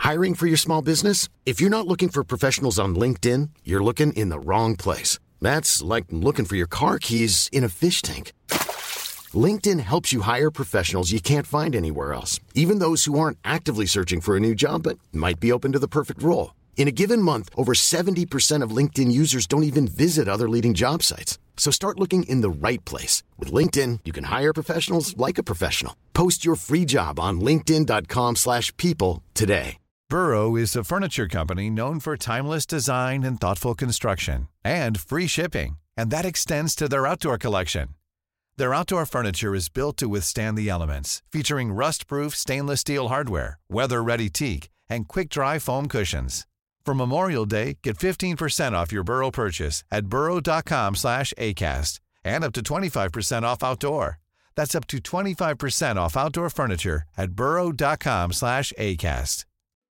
Hiring for your small business? If you're not looking for professionals on LinkedIn, you're looking in the wrong place. That's like looking for your car keys in a fish tank. LinkedIn helps you hire professionals you can't find anywhere else, even those who aren't actively searching for a new job but might be open to the perfect role. In a given month, over 70% of LinkedIn users don't even visit other leading job sites. So start looking in the right place. With LinkedIn, you can hire professionals like a professional. Post your free job on linkedin.com/people today. Burrow is a furniture company known for timeless design and thoughtful construction, and free shipping, and that extends to their outdoor collection. Their outdoor furniture is built to withstand the elements, featuring rust-proof stainless steel hardware, weather-ready teak, and quick-dry foam cushions. For Memorial Day, get 15% off your Burrow purchase at burrow.com/acast, and up to 25% off outdoor. That's up to 25% off outdoor furniture at burrow.com/acast.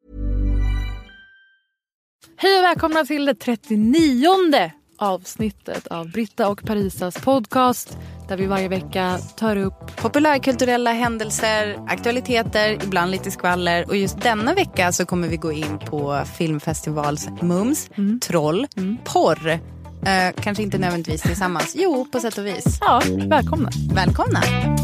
Hej och välkomna till det 39:e avsnittet av Britta och Parisas podcast, där vi varje vecka tar upp populärkulturella händelser, aktualiteter, ibland lite skvaller. Och just denna vecka så kommer vi gå in på filmfestivals mums, troll, porr. Kanske inte nödvändigtvis tillsammans. Jo, på sätt och vis. Ja, välkomna. Välkomna.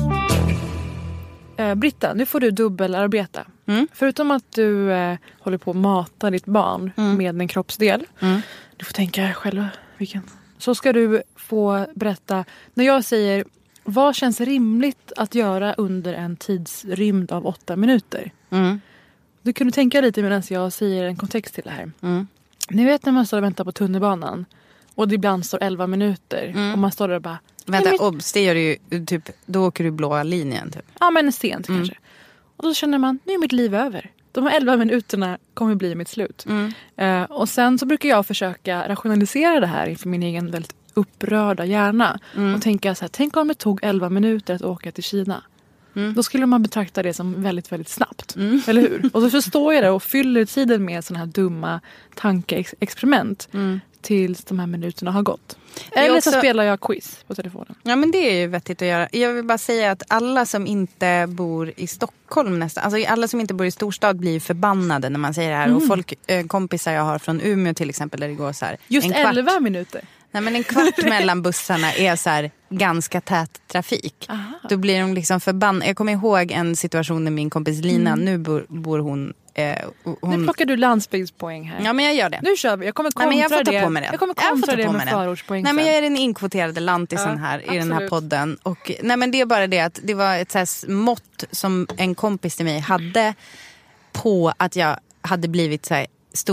Britta, nu får du dubbelarbeta. Förutom att du håller på att mata ditt barn med en kroppsdel. Du får tänka själv vilken. Så ska du få berätta, när jag säger vad känns rimligt att göra under en tidsrymd av 8 minuter. Du kan tänka lite medan jag säger en kontext till det här. Ni vet när man står och väntar på tunnelbanan och det ibland står 11 minuter och man står där och bara... Vänta, obs, det gör du ju typ, då åker du blåa linjen typ. Ja, men sent kanske. Och då känner man, nu är mitt liv över. De här 11 minuterna kommer bli mitt slut. Och sen så brukar jag försöka rationalisera det här inför min egen väldigt upprörda hjärna. Och tänka så här, tänk om det tog 11 minuter att åka till Kina. Då skulle man betrakta det som väldigt, väldigt snabbt. Eller hur? Och så förstår jag det och fyller tiden med sådana här dumma tankeexperiment. Tills de här minuterna har gått. Eller så spelar jag quiz på telefonen. Ja, men det är ju vettigt att göra. Jag vill bara säga att alla som inte bor i Stockholm nästan, alltså alla som inte bor i storstad blir förbannade när man säger det här. Och kompisar jag har från Umeå till exempel, där det går så här. Just 11 minuter. Nej, men en kvart mellan bussarna är så här ganska tät trafik. Aha. Då blir de liksom förbannade. Jag kommer ihåg en situation med min kompis Lina. Nu bor hon... Nu plockar du landsbygdspoäng här. Ja, men jag gör det. Nu kör vi. Jag kommer kontra jag får ta på mig det. Jag kommer kontra det med förortspoäng. Nej, men jag är den inkvoterade lantisen här i den här podden. Och, nej, men det är bara det att det var ett så här mått som en kompis till mig hade på att jag hade blivit så här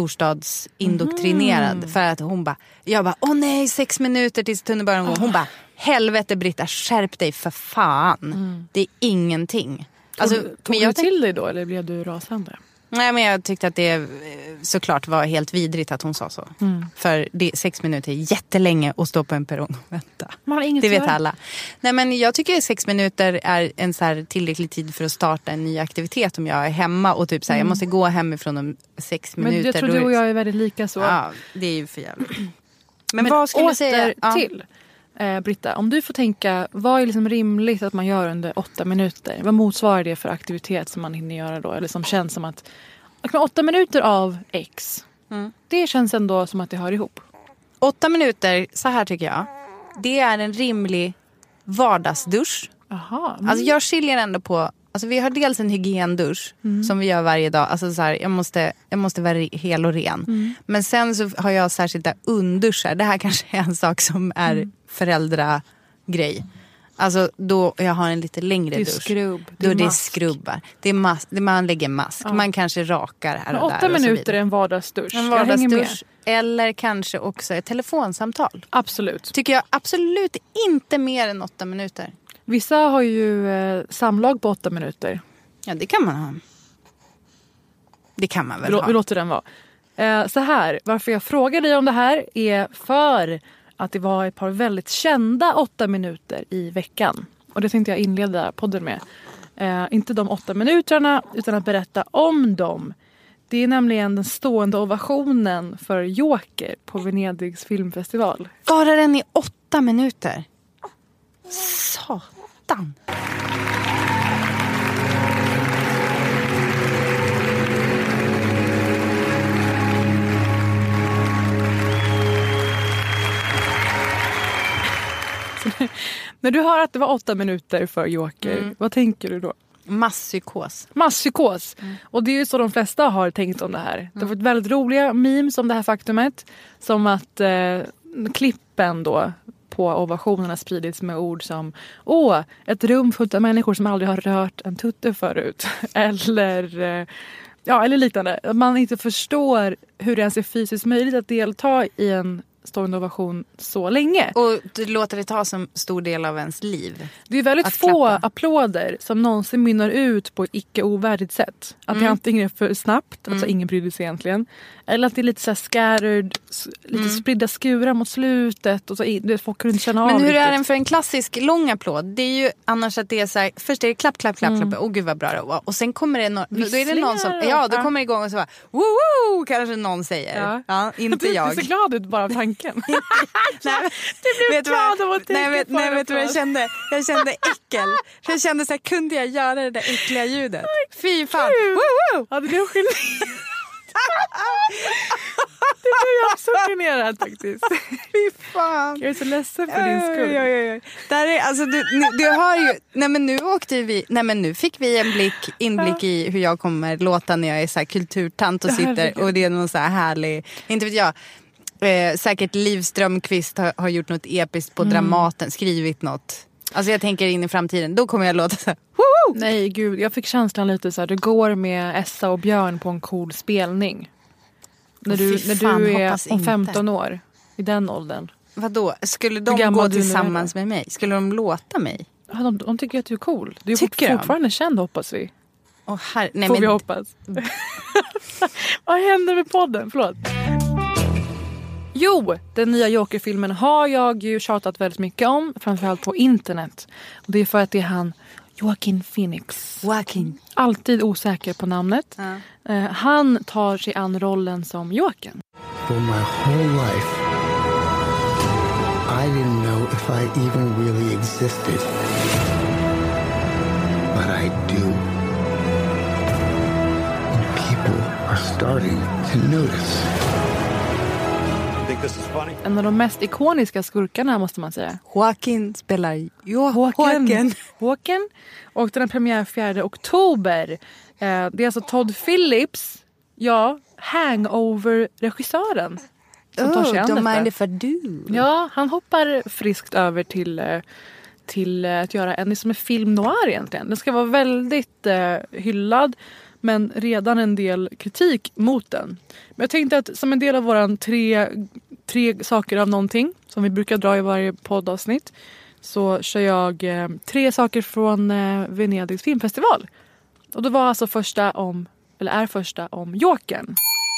storstadsindoktrinerad. För att hon bara, jag bara, åh nej, 6 minuter tills tunnelbanan. Hon bara, helvete Britta, skärp dig för fan. Det är ingenting. Alltså, tog du till dig då eller blev du rasande? Nej, men jag tyckte att det såklart var helt vidrigt att hon sa så. För 6 minuter är jättelänge att stå på en perrong och vänta. Det vet alla. Nej, men jag tycker 6 minuter är en så här tillräcklig tid för att starta en ny aktivitet om jag är hemma och typ så här, jag måste gå hemifrån om 6 minuter. Men jag tror du och jag är väldigt lika så. Ja, det är ju för jävligt. Men vad skulle du säga? Till Britta, om du får tänka, vad är liksom rimligt att man gör under 8 minuter? Vad motsvarar det för aktivitet som man hinner göra då? Eller som känns som att 8 minuter av X, det känns ändå som att det hör ihop. 8 minuter, så här tycker jag. Det är en rimlig vardagsdusch. Aha. Alltså jag skiljer ändå på... Alltså vi har dels en hygiendusch som vi gör varje dag. Alltså så här, jag måste vara hel och ren. Men sen så har jag särskilda undduschar. Det här kanske är en sak som är föräldragrej. Alltså då jag har en lite längre dusch. Skrubb. Det är skrubbar. Det är man lägger mask. Ja. Man kanske rakar här och där. 8 minuter är en vardagsdusch. En vardagsdusch. Eller kanske också ett telefonsamtal. Absolut. Tycker jag absolut inte mer än 8 minuter. Vissa har ju samlag på 8 minuter. Ja, det kan man ha. Det kan man väl ha. Vi låter den vara. Så här, varför jag frågar dig om det här är för att det var ett par väldigt kända 8 minuter i veckan. Och det tänkte jag inleda podden med. Inte de 8 minuterna utan att berätta om dem. Det är nämligen den stående ovationen för Joker på Venedigs filmfestival. Bara den i 8 minuter? Satan! När du hör att det var 8 minuter för Joker, vad tänker du då? Masspsykos. Och det är ju så de flesta har tänkt om det här. Det har varit väldigt roliga memes om det här faktumet. Som att klippen då på ovationerna spridits med ord som ett rum fullt av människor som aldrig har rört en tutte förut. Eller liknande. Man inte förstår hur det ens är fysiskt möjligt att delta i en stående ovation så länge. Och du låter det ta som stor del av ens liv. Det är väldigt få applåder som någonsin mynnar ut på ett icke-ovärdigt sätt. Att det antingen är för snabbt, alltså ingen brydde sig egentligen. Eller att det är lite så här scattered, lite spridda skurar mot slutet. Och så folk kunde inte känna av. Men hur riktigt. är den för en klassisk lång applåd? Det är ju annars att det är så här, först är det klapp. Åh gud vad bra det var. Och sen kommer det då är det någon som, då kommer det igång och så bara, woo, kanske någon säger. Ja, inte jag. Du är så glad ut bara av tanken. Nej, du blev glad av att tänka på det. Vet du vad jag kände? Jag kände äckel. Jag kände så här, kunde jag göra det där äckliga ljudet? Fy fan. Woo! Ja, det blev skillnad. Det blev jag också generad faktiskt. Fy fan. Jag är så ledsen för din skull. Där är, alltså, du har ju... Nej men nu fick vi en inblick i hur jag kommer låta när jag är så här kulturtant och sitter. Och det är någon så här härlig... Inte vet jag... säkert Liv Strömquist har gjort något episkt på Dramaten, skrivit något. Alltså jag tänker in i framtiden, då kommer jag låta så här, woho! Nej gud, jag fick känslan lite så här, du går med Essa och Björn på en cool spelning. När du är om 15 år, i den åldern. Vadå? Skulle de gå tillsammans med mig? Skulle de låta mig? Ja, de tycker att du är cool. Du är fortfarande känd, hoppas vi. Får vi hoppas. Vad händer med podden? Förlåt. Jo, den nya Joker-filmen har jag ju tjatat väldigt mycket om. Framförallt på internet. Och det är för att det är han Joaquin Phoenix. Alltid osäker på namnet. Han tar sig an rollen som Jokern. For my whole life I didn't know if I even really existed. But I do. And people are starting to notice. En av de mest ikoniska skurkarna måste man säga. Joaquin spelar Joaquin. Och den är premiär 4 oktober. Det är alltså Todd Phillips, Hangover-regissören, som tar sig an detta. Don't mind if I do. Ja, han hoppar friskt över till att göra en som är film noir egentligen. Den ska vara väldigt hyllad. Men redan en del kritik mot den. Men jag tänkte att som en del av våran tre saker av någonting, som vi brukar dra i varje poddavsnitt, så kör jag 3 saker från Venedigs filmfestival. Och det var alltså första om Jokern.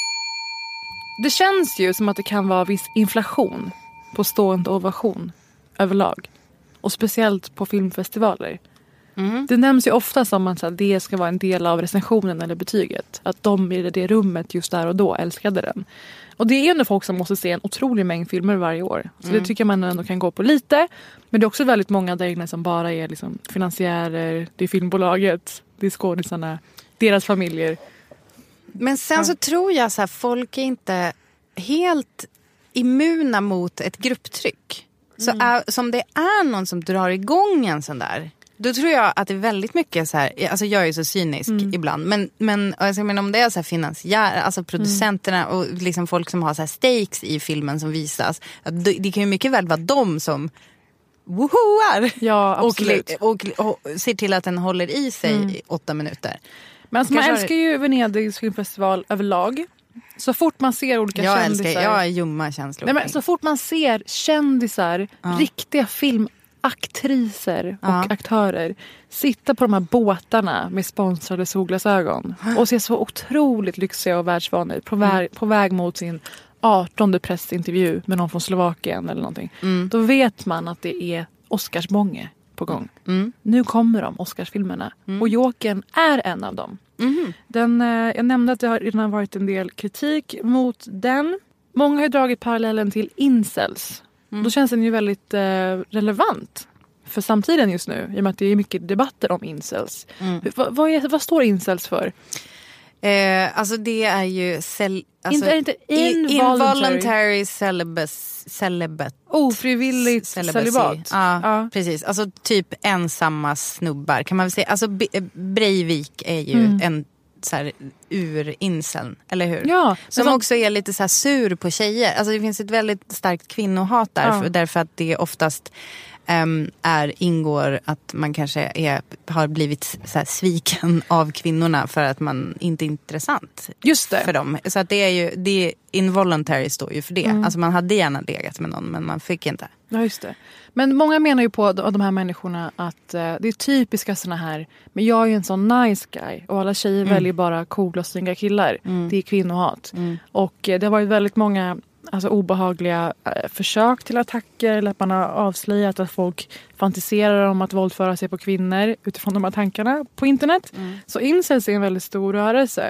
Det känns ju som att det kan vara viss inflation på stående ovation överlag. Och speciellt på filmfestivaler. Det nämns ju ofta som att det ska vara en del av recensionen eller betyget. Att de i det rummet just där och då älskade den. Och det är ändå folk som måste se en otrolig mängd filmer varje år. Så det tycker man ändå kan gå på lite. Men det är också väldigt många där inne som bara är liksom finansiärer. Det är filmbolaget, det är skådisarna, deras familjer. Men sen så tror jag så här, folk är inte helt immuna mot ett grupptryck. Så som det är någon som drar igång en sån där, då tror jag att det är väldigt mycket så här, alltså jag är ju så cynisk ibland, men alltså, om det är så här finansiärer, alltså producenterna och liksom folk som har så här stakes i filmen som visas, det kan ju mycket väl vara de som wohoar, ja, absolut. och ser till att den håller i sig i 8 minuter. Men alltså, man älskar ju Venedigs filmfestival överlag. Så fort man ser olika kändisar. Jag är ljumma känslor. Nej, men så fort man ser kändisar, riktiga filmaktriser och aktörer sitta på de här båtarna med sponsrade solglasögon och se så otroligt lyxiga och världsvana ut på väg mot sin 18:e pressintervju med någon från Slovakien eller någonting. Då vet man att det är Oscarsbånge på gång. Nu kommer de, Oscarsfilmerna. Och Jokern är en av dem. Jag nämnde att det har redan varit en del kritik mot den. Många har dragit parallellen till incels. Då känns den ju väldigt relevant för samtiden just nu. I och med att det är mycket debatter om incels. Vad står incels för? Alltså det är ju inte involuntary celibate. Ofrivilligt celibat. Ja, precis. Alltså typ ensamma snubbar kan man väl säga. Alltså Breivik är ju en så här urinseln, eller hur? Ja, som också är lite så här sur på tjejer. Alltså det finns ett väldigt starkt kvinnohat där, därför att det oftast ingår att man kanske har blivit så här sviken av kvinnorna för att man inte är intressant. Just det. För dem. Så att det är involuntary står ju för det. Alltså man hade gärna legat med någon, men man fick inte. Ja, just det. Men många menar ju på de här människorna att det är typiska såna här, men jag är ju en sån nice guy och alla tjejer väljer bara coola och snygga killar. Det är kvinnohat. Och det har varit väldigt många obehagliga försök till attacker, eller att man har avslöjat att folk fantiserar om att våldföra sig på kvinnor utifrån de här tankarna på internet. Så incels är en väldigt stor rörelse.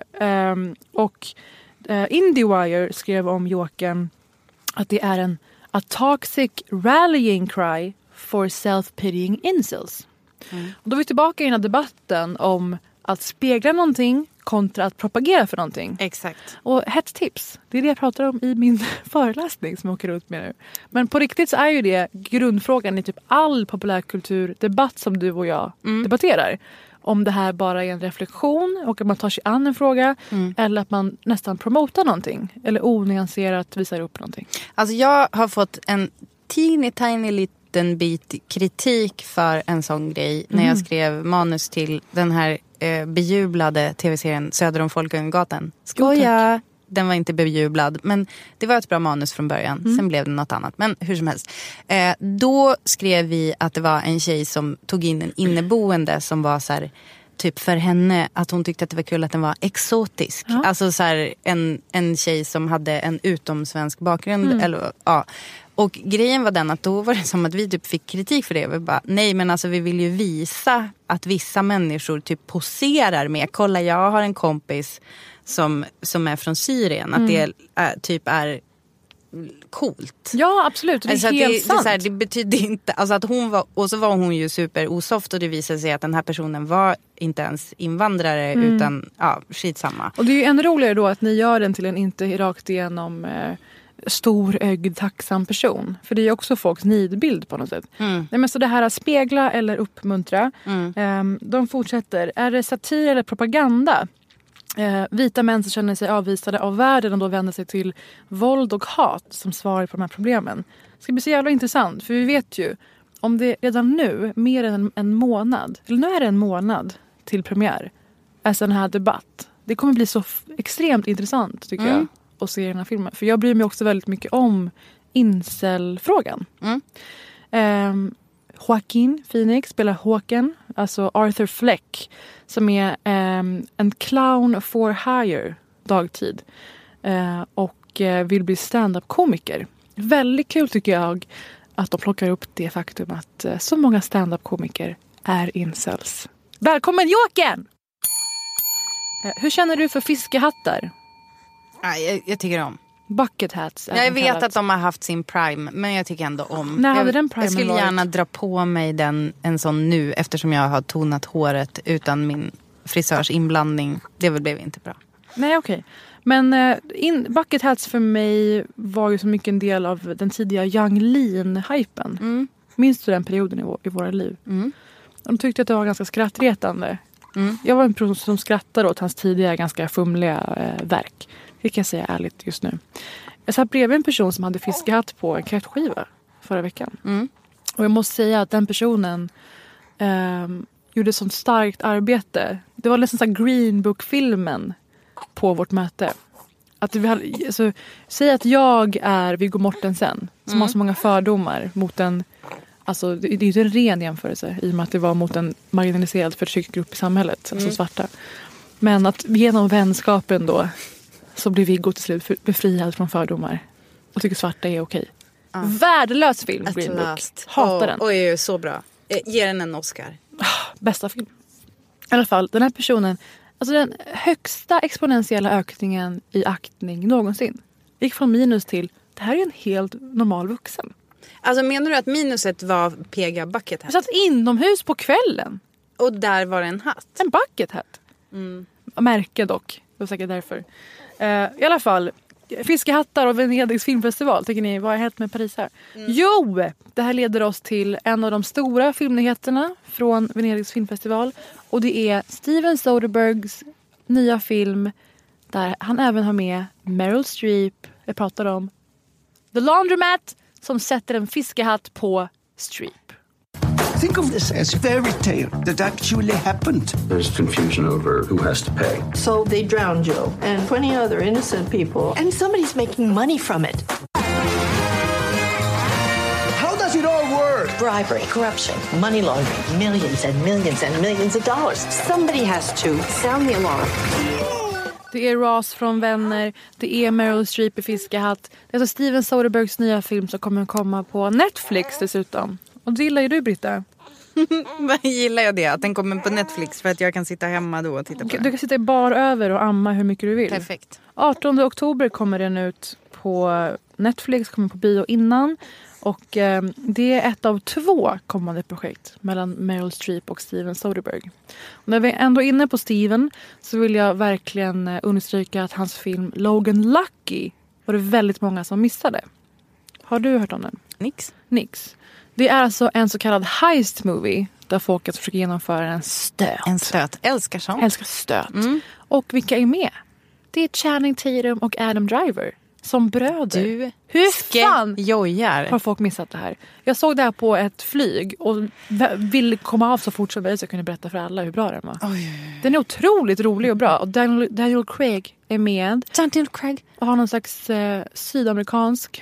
Och IndieWire skrev om Jokern att det är a toxic rallying cry for self-pitying incels. Och då är vi tillbaka i den här debatten om att spegla någonting kontra att propagera för någonting. Exakt. Och hett tips, det är det jag pratar om i min föreläsning som jag åker ut med nu. Men på riktigt så är ju det grundfrågan i typ all populärkulturdebatt som du och jag debatterar. Om det här bara är en reflektion och att man tar sig an en fråga eller att man nästan promotar någonting eller onyanserat visar upp någonting. Alltså jag har fått en tiny liten bit kritik för en sån grej när jag skrev manus till den här bejublade tv-serien Söder om Folkungagatan. Skoja! Den var inte bejublad, men det var ett bra manus från början. Sen blev det något annat, men hur som helst. Då skrev vi att det var en tjej som tog in en inneboende som var så här, typ för henne, att hon tyckte att det var kul att den var exotisk. Ja. Alltså så här, en tjej som hade en utomsvensk bakgrund. Eller, ja. Och grejen var den att då var det som att vi typ fick kritik för det. Vi bara, nej men alltså vi vill ju visa att vissa människor typ poserar med. Kolla, jag har en kompis som är från Syrien. Att det typ är coolt. Ja, absolut. Det är alltså helt sant. Det, det betyder inte, alltså att hon var, och så var hon ju super osoft och det visade sig att den här personen var inte ens invandrare utan skitsamma. Och det är ju ännu roligare då att ni gör den till en inte rakt igenom storögd, tacksam person. För det är ju också folks nidbild på något sätt. Nej, men så det här att spegla eller uppmuntra. De fortsätter. Är det satir eller propaganda? Vita män som känner sig avvisade av världen och då vänder sig till våld och hat som svar på de här problemen. Det ska bli så jävla intressant. För vi vet ju, om det redan nu, mer än en månad, eller nu är det en månad till premiär, är sån här debatt. Det kommer bli så extremt intressant tycker jag att se den här filmen. För jag bryr mig också väldigt mycket om incel-frågan. Joaquin Phoenix spelar Håkan, alltså Arthur Fleck, som är en clown for hire dagtid och vill bli stand-up-komiker. Väldigt kul tycker jag att de plockar upp det faktum att så många stand-up-komiker är incels. Välkommen Jokern! Hur känner du för fiskehattar? Jag tycker om. Bucket hats. Jag vet att de har haft sin prime, men jag tycker ändå om. När hade den primen jag skulle varit? gärna dra på mig en sån nu, eftersom jag har tonat håret utan min frisörs inblandning. Det blev inte bra. Nej, okej. Men bucket hats för mig var ju så mycket en del av den tidiga Yung Lean-hypen. Minns du den perioden i våra liv? De tyckte att det var ganska skrattretande. Jag var en person som skrattade åt hans tidiga ganska fumliga verk. Det kan jag säga ärligt just nu. Jag satt bredvid en person som hade fiskehatt på en kräftskiva förra veckan. Och jag måste säga att den personen gjorde sånt starkt arbete. Det var nästan så här Green Book-filmen på vårt möte. Att vi hade, alltså, säg att jag är Viggo Mortensen som har så många fördomar mot en. Alltså, det är ju en ren jämförelse i och med att det var mot en marginaliserad förtryckt grupp i samhället, alltså svarta. Men att genom vänskapen då så blir Viggo till slut befriad från fördomar och tycker svarta är okej. Värdelös film, Green Book. Hatar den. Oj, så bra. Ge den en Oscar. Bästa film. I alla fall, den här personen, alltså den högsta exponentiella ökningen i aktning någonsin. Gick från minus till, det här är en helt normal vuxen. Alltså menar du att minuset var PG bucket hat? Jag satt inomhus på kvällen. Och där var det en hatt? En bucket hat. Märke dock. var säkert därför. I alla fall, fiskehattar och Venedigs filmfestival. Tycker ni, vad har hänt med Paris här? Jo, det här leder oss till en av de stora filmnyheterna från Venedigs filmfestival. Och det är Steven Soderberghs nya film där han även har med Meryl Streep. Jag pratar om The Laundromat som sätter en fiskehatt på Streep. Think of this as fairy tale that actually happened. There's confusion over who has to pay. So they drowned Joe and 20 other innocent people. And somebody's making money from it. How does it all work? Bribery, corruption, money laundering, millions and millions and millions of dollars. Somebody has to sound the alarm. Det är Ross från Vänner. Det är Meryl Streep i fiskehatt. Det är alltså Steven Soderberghs nya film som kommer komma på Netflix dessutom. Och det gillar ju du, Britta. Vad gillar jag det? Att den kommer på Netflix för att jag kan sitta hemma då och titta på den. Du kan sitta bar över och amma hur mycket du vill. Perfekt. 18 oktober kommer den ut på Netflix, kommer på bio innan. Och det är ett av 2 kommande projekt mellan Meryl Streep och Steven Soderbergh. Och när vi ändå är inne på Steven så vill jag verkligen understryka att hans film Logan Lucky var det väldigt många som missade. Har du hört om den? Nix. Det är alltså en så kallad heist movie där folk försöker genomföra en stöt. En stöt. Älskar sånt. Älskar stöt. Och vilka är med? Det är Channing Tatum och Adam Driver som bröder. Du hur fan jojar. Har folk missat det här? Jag såg det här på ett flyg och ville komma av så fort som möjligt så jag kunde berätta för alla hur bra den var. Oj. Den är otroligt rolig och bra. Och Daniel Craig är med. Daniel Craig. Och har någon slags sydamerikansk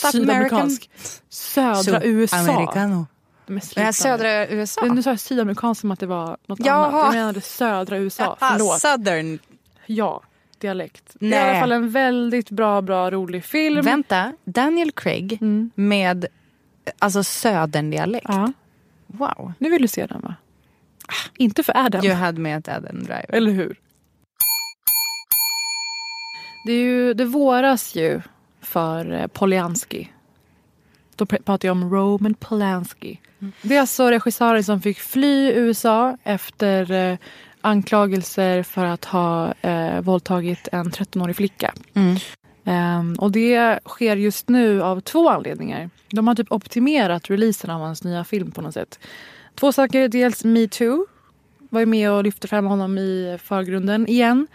södra USA. Americano. Södra USA. Nu sa jag sydamerikansk som att det var något annat. Jag menade södra USA. Förlåt. Southern. Ja, dialekt. Nej. Det är i alla fall en väldigt bra, rolig film. Vänta, Daniel Craig med alltså södern-dialekt. Ja. Wow. Nu vill du se den, va? Inte för Adam. Jag hade med ett Adam Driver. Eller hur? Det våras ju för Polanski. Då pratar jag om Roman Polanski. Det är alltså regissören som fick fly USA efter anklagelser för att ha våldtagit en 13-årig flicka. Och det sker just nu av 2 anledningar. De har typ optimerat releasen av hans nya film på något sätt. 2 saker, dels Me Too var ju med och lyfte fram honom i förgrunden igen.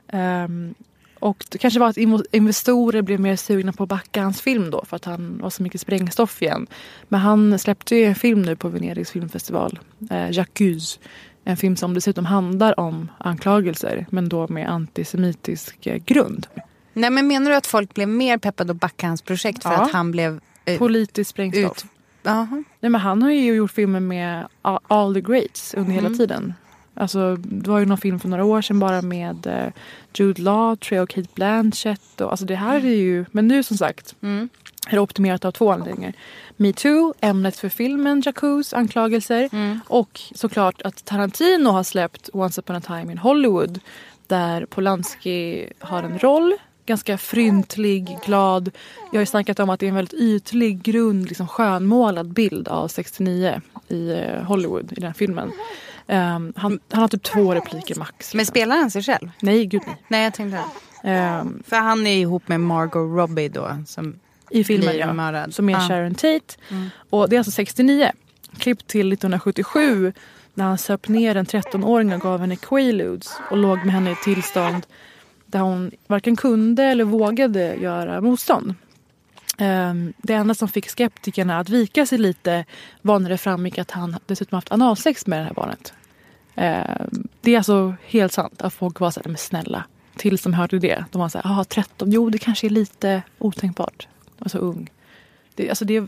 Och det kanske var att investorer blev mer sugna på att backa hans film då för att han var så mycket sprängstoff igen. Men han släppte ju en film nu på Venedigs filmfestival, J'accuse. En film som dessutom handlar om anklagelser men då med antisemitisk grund. Nej, men menar du att folk blev mer peppade att backa hans projekt för att han blev politiskt sprängstoff? Nej, men han har ju gjort filmer med all the greats under hela tiden. Alltså, det var ju någon film för några år sedan bara med Jude Law, och Kate Blanchett. Och, alltså det här är ju, men nu som sagt är det optimerat av 2 anledningar. Me Too, ämnet för filmen J'accuse, anklagelser. Och såklart att Tarantino har släppt Once upon a time in Hollywood. Där Polanski har en roll. Ganska fryntlig, glad. Jag har ju snackat om att det är en väldigt ytlig grund, liksom skönmålad bild av 69 i Hollywood i den filmen. Han har typ 2 repliker max. Men spelar han sig själv? Nej, gud nej. Nej, jag tänkte för han är ihop med Margot Robbie då. Som i filmen, mördad. Som är Sharon Tate. Och det är alltså 69. Klipp till 1977 när han söp ner en 13-åring och gav henne quaaludes och låg med henne i tillstånd där hon varken kunde eller vågade göra motstånd. Det enda som fick skeptikerna att vika sig lite var när det framgick att han dessutom haft analsex med det här barnet. Det är alltså helt sant att folk var så här, men snälla, tills de hörde det. De var så här, 13, jo det kanske är lite otänkbart. Alltså ung. Det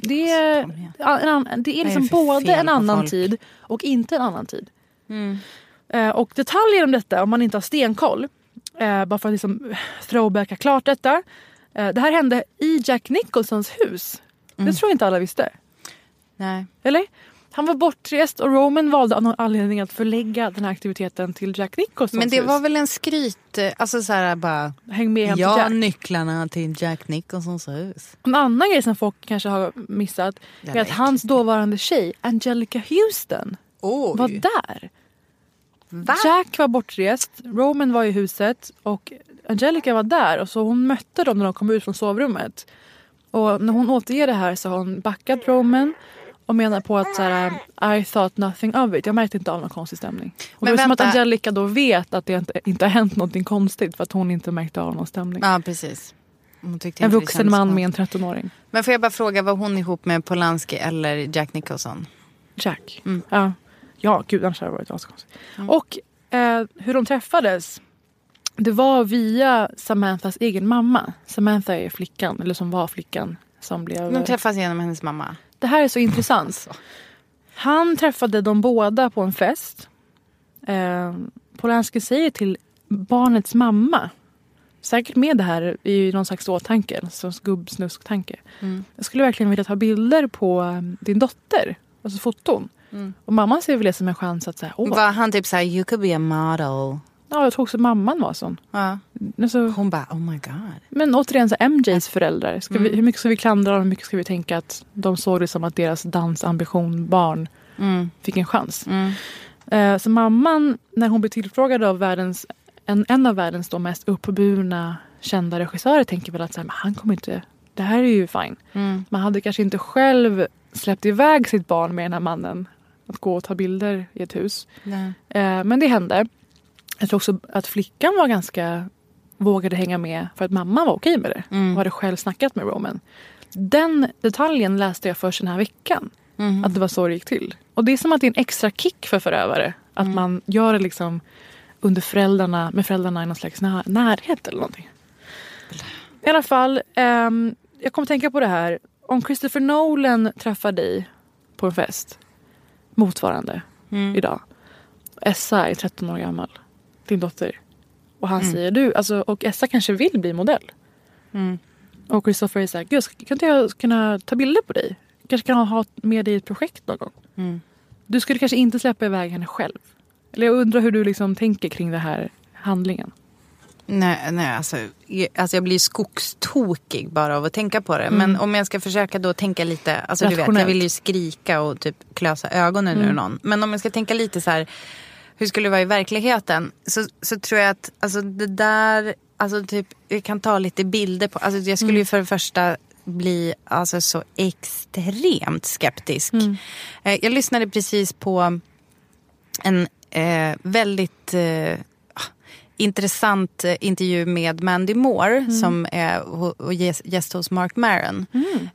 är liksom både en annan tid och inte en annan tid. Och detaljer om detta, om man inte har stenkoll, bara för att liksom throwbacka klart detta. Det här hände i Jack Nicholsons hus. Det tror jag inte alla visste. Nej. Eller? Han var bortrest och Roman valde av någon anledning att förlägga den här aktiviteten till Jack Nicholsons hus. Men det var väl en skryt, alltså så här bara, häng med hem till Jack. Nycklarna till Jack Nicholsons hus. En annan grej som folk kanske har missat är att hans dåvarande tjej, Angelica Houston, var där. Va? Jack var bortrest, Roman var i huset och Angelica var där. Och så hon mötte dem när de kom ut från sovrummet. Och när hon återger det här så har hon backat Roman och menar på att så här, I thought nothing of it. Jag märkte inte av någon konstig stämning. Och det är som att Angelica då vet att det inte har hänt någonting konstigt för att hon inte märkte av någon stämning. Ja, precis. En vuxen man med en 13-åring. Men får jag bara fråga, var hon ihop med Polanski eller Jack Nicholson? Jack. Ja, gud, annars har det varit askonstigt. Och hur de träffades, det var via Samanthas egen mamma. Samantha är flickan, eller som var flickan. Som blev... De träffas genom hennes mamma. Det här är så intressant. Han träffade dem båda på en fest. Polanski säger till barnets mamma, säkert med det här i någon slags åtanke, som gubbsnusktanke. Jag skulle verkligen vilja ta bilder på din dotter, alltså foton. Och mamman ser väl det som en chans att säga, var han typ såhär, you could be a model? Ja, jag tror också mamman var sån. Ja. Alltså, hon bara, oh my god. Men återigen så MJs föräldrar. Hur mycket ska vi klandra dem? Hur mycket ska vi tänka att de såg det som att deras dansambition barn fick en chans? Så mamman, när hon blir tillfrågad av en av världens då mest uppburna kända regissörer, tänker väl att så här, men han kommer inte, det här är ju fine. Man hade kanske inte själv släppt iväg sitt barn med den här mannen att gå och ta bilder i ett hus. Men det hände. Jag tror också att flickan var vågade hänga med för att mamma var okej med det. Och hade själv snackat med Roman. Den detaljen läste jag först den här veckan. Att det var så det gick till. Och det är som att det är en extra kick för förövare. Att man gör det liksom med föräldrarna i någon slags närhet eller någonting. I alla fall, jag kommer tänka på det här. Om Christopher Nolan träffar dig på en fest, motsvarande idag. Essa är 13 år gammal, din dotter. Och han säger, du, alltså, och Essa kanske vill bli modell. Och Christopher är så här, gud, kan inte jag kunna ta bilder på dig? Kanske kan ha med dig i ett projekt någon gång. Du skulle kanske inte släppa iväg henne själv. Eller jag undrar hur du liksom tänker kring det här handlingen. Nej, alltså jag blir skogstokig bara av att tänka på det. Men om jag ska försöka då tänka lite, alltså du vet, jag vill ju skrika och typ klösa ögonen ur någon. Men om jag ska tänka lite så här, hur skulle det vara i verkligheten? Så tror jag att alltså det där, alltså typ, jag kan ta lite bilder på, alltså jag skulle ju för det första bli alltså så extremt skeptisk. Jag lyssnade precis på en väldigt intressant intervju med Mandy Moore som är gäst hos Marc Maron.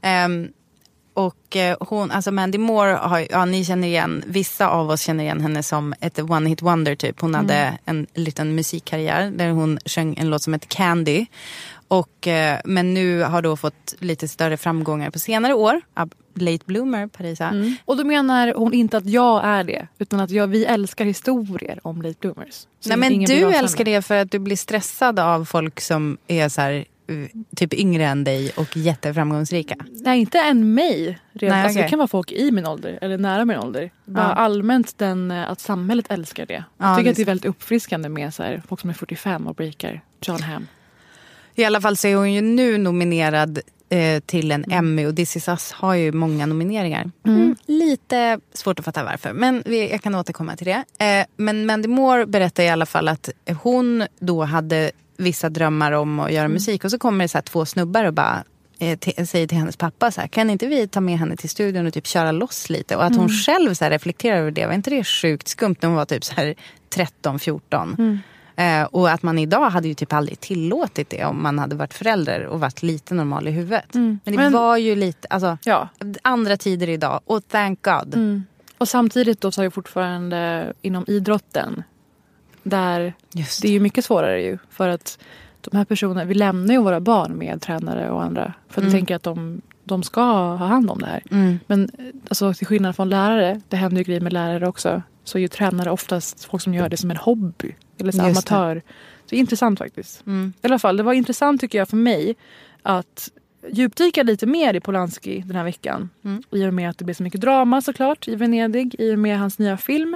Och hon, alltså Mandy Moore har, ni känner igen, vissa av oss känner igen henne som ett one hit wonder typ. Hon hade en liten musikkarriär där hon sjöng en låt som heter Candy. Och, men nu har då fått lite större framgångar på senare år. Late bloomer, Parisa. Och då menar hon inte att jag är det, utan att vi älskar historier om late bloomers. Nej, men du älskar det för att du blir stressad av folk som är så här, typ yngre än dig och jätteframgångsrika. Nej, inte än mig. Nej, alltså, okay. Det kan vara folk i min ålder eller nära min ålder. Bara allmänt att samhället älskar det. Jag tycker att det är väldigt uppfriskande med så här, folk som är 45 och breakar. John Hamm. I alla fall så är hon ju nu nominerad till en Emmy, och This Is Us har ju många nomineringar. Lite svårt att fatta varför, men jag kan återkomma till det. Men Mandy Moore berättar i alla fall att hon då hade vissa drömmar om att göra musik, och så kommer det så här 2 snubbar och bara säger till hennes pappa så här, kan inte vi ta med henne till studion och typ köra loss lite? Och att hon själv så här reflekterar över det. Var inte det sjukt skumt när hon var typ så här 13-14? Och att man idag hade ju typ aldrig tillåtit det om man hade varit förälder och varit lite normal i huvudet. Men det var ju lite, alltså andra tider idag, och thank God. Och samtidigt då så är det fortfarande inom idrotten där det är ju mycket svårare ju, för att de här personerna, vi lämnar ju våra barn med tränare och andra för att vi tänker att de ska ha hand om det här. Men alltså, till skillnad från lärare, det händer ju grejer med lärare också, så är ju tränare oftast folk som gör det som en hobby eller så amatör. Så det är intressant faktiskt. I alla fall, det var intressant tycker jag för mig att djupdyka lite mer i Polanski den här veckan. I och med att det blev så mycket drama såklart i Venedig, i och med hans nya film.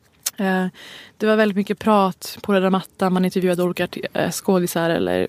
Det var väldigt mycket prat på röda mattan. Man intervjuade olika skådisar eller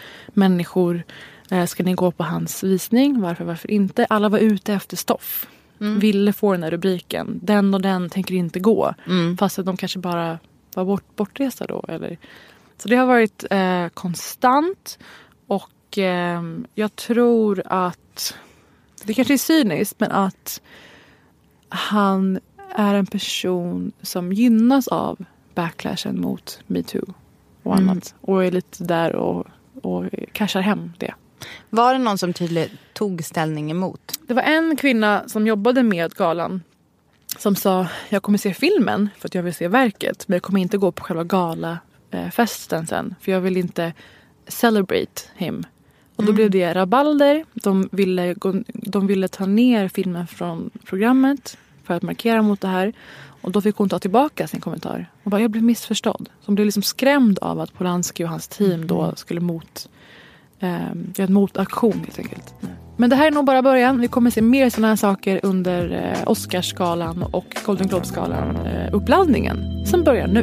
filmmänniskor. Ska ni gå på hans visning? Varför inte? Alla var ute efter stoff. ville få den här rubriken. Den och den tänker inte gå. Fast att de kanske bara var bortresta då. Eller. Så det har varit konstant. Och jag tror att, det kanske är cyniskt, men att han är en person som gynnas av backlashen mot MeToo och annat. Och är lite där och cashar hem det. Var det någon som tydligt tog ställning emot? Det var en kvinna som jobbade med galan som sa, jag kommer se filmen för att jag vill se verket, men jag kommer inte gå på själva galafesten sen, för jag vill inte celebrate him. Och då blev det rabalder. De ville ta ner filmen från programmet för att markera mot det här. Och då fick hon ta tillbaka sin kommentar. Hon bara, jag blev missförstådd. Så hon blev liksom skrämd av att Polanski och hans team då skulle göra en motaktion helt enkelt. Men det här är nog bara början. Vi kommer se mer sådana här saker under Oscarsgalan och Golden Globe-skalan. Uppladdningen som börjar nu.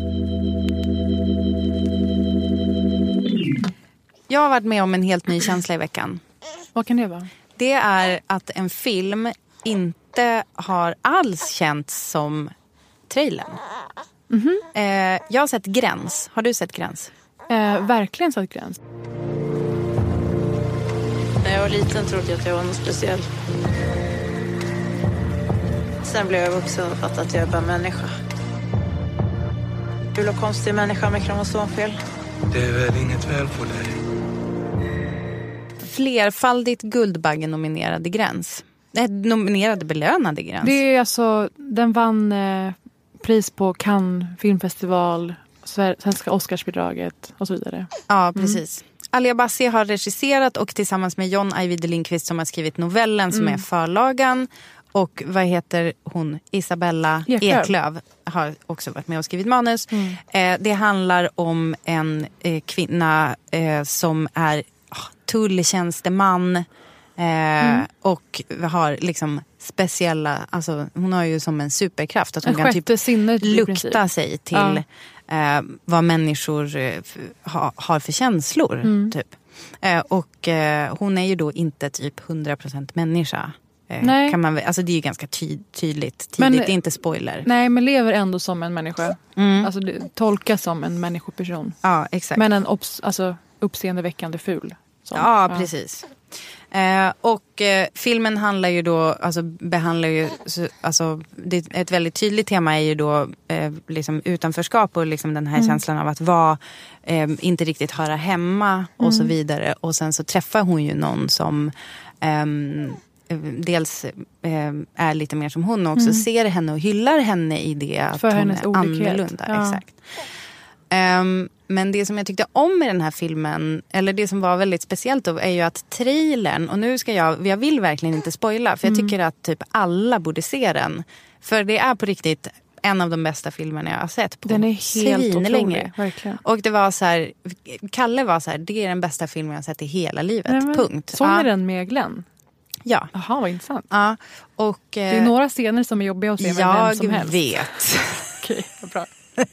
Jag har varit med om en helt ny känsla i veckan. Vad kan det vara? Det är att en film inte har alls känts som trailern. Jag har sett Gräns. Har du sett Gräns? Verkligen sett Gräns. När jag var liten trodde jag att jag var något speciell. Sen blev jag vuxen och fattade att jag är bara människa. Kul och konstig människa med kromosomfel. Det är väl inget fel på dig. Flerfaldigt Guldbaggen-nominerade Gräns. Belönade Gräns. Det är alltså, den vann pris på Cannes filmfestival, Svenska Oscarsbidraget och så vidare. Ja, precis. Alia Bassi har regisserat och tillsammans med John Ajvide Lindqvist som har skrivit novellen som är förlagan. Och vad heter hon? Isabella Eklöf har också varit med och skrivit manus. Det handlar om en kvinna som är tulltjänsteman och har liksom speciella, alltså hon har ju som en superkraft att hon kan typ lukta sig till vad människor har för känslor typ. Och hon är ju då inte typ 100% människa. Kan man, alltså det är ju ganska tydligt tidigt, det är inte spoiler. Nej, men lever ändå som en människa. Alltså tolkas som en människoperson. Ja, exakt. Men en uppseendeväckande ful. Ja, precis. Och filmen handlar ju då, alltså behandlar ju, alltså det, ett väldigt tydligt tema är ju då liksom utanförskap och liksom den här känslan av att vara inte riktigt höra hemma och så vidare. Och sen så träffar hon ju någon som dels är lite mer som hon och också ser henne och hyllar henne i det att för hon hennes är olikhet. annorlunda. Exakt. Men det som jag tyckte om med den här filmen, eller det som var väldigt speciellt då, är ju att trailern, och nu ska jag vill verkligen inte spoila, för jag tycker att typ alla borde se den. För det är på riktigt en av de bästa filmerna jag har sett på. Den är helt otrolig, verkligen. Och det var så här, Kalle var så här, det är den bästa filmen jag har sett i hela livet, punkt. Såg ni den med Glenn? Ja. Jaha, vad intressant. Ja. Och, det är några scener som är jobbiga att se med vem som helst. Jag vet. Okej, vad bra.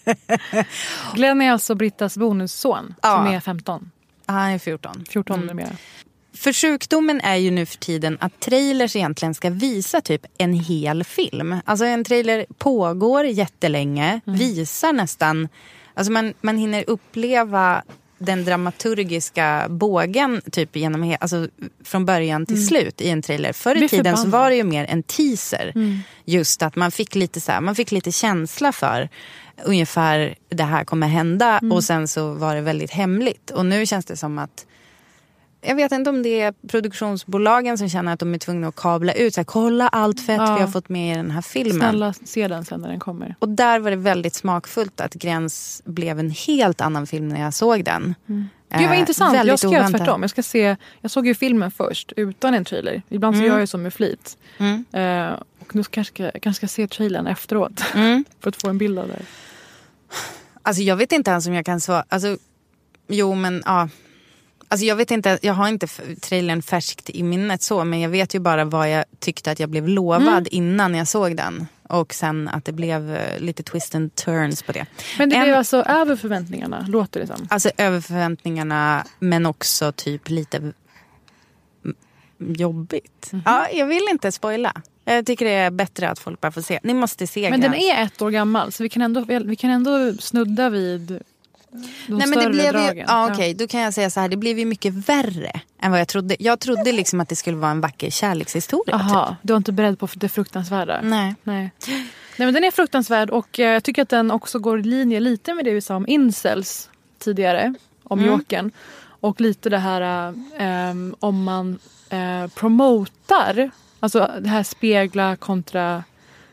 Glenn är alltså Brittas bonusson som är 15. Han är 14. 14 eller mer. För sjukdomen är ju nu för tiden att trailers egentligen ska visa typ en hel film. Alltså en trailer pågår jättelänge, visar nästan, alltså man hinner uppleva den dramaturgiska bågen typ genom alltså från början till slut i en trailer. Förr i tiden så var det ju mer en teaser. Just att man fick lite känsla för ungefär det här kommer hända och sen så var det väldigt hemligt. Och nu känns det som att jag vet inte om det är produktionsbolagen som känner att de är tvungna att kabla ut. Så här, kolla allt fett vi har fått med i den här filmen. Snälla, se den sen när den kommer. Och där var det väldigt smakfullt att Gräns blev en helt annan film när jag såg den. Det var intressant. Jag ska göra oväntat. tvärtom. Jag såg ju filmen först utan en trailer. Ibland så gör jag ju så med flit. Och nu kanske ska se trailern efteråt. För att få en bild av det. Alltså jag vet inte ens om jag kan svara. Alltså, jo men ja. Alltså jag vet inte, jag har inte trailern färskt i minnet så, men jag vet ju bara vad jag tyckte att jag blev lovad innan jag såg den. Och sen att det blev lite twist and turns på det. Men det blev alltså över förväntningarna, låter det som? Alltså över förväntningarna, men också typ lite jobbigt. Ja, jag vill inte spoila. Jag tycker det är bättre att folk bara får se. Ni måste se Men Gräns. den är 1 år gammal, så vi kan ändå snudda vid de större dragen. Okej, då kan jag säga så här. Det blev ju mycket värre än vad jag trodde. Jag trodde liksom att det skulle vara en vacker kärlekshistoria. Aha, typ. du var inte beredd på det fruktansvärda? Nej. Nej, men den är fruktansvärd, och jag tycker att den också går i linje lite med det vi sa om incels tidigare, om Jokern. Och lite det här om man promotar, alltså det här spegla kontra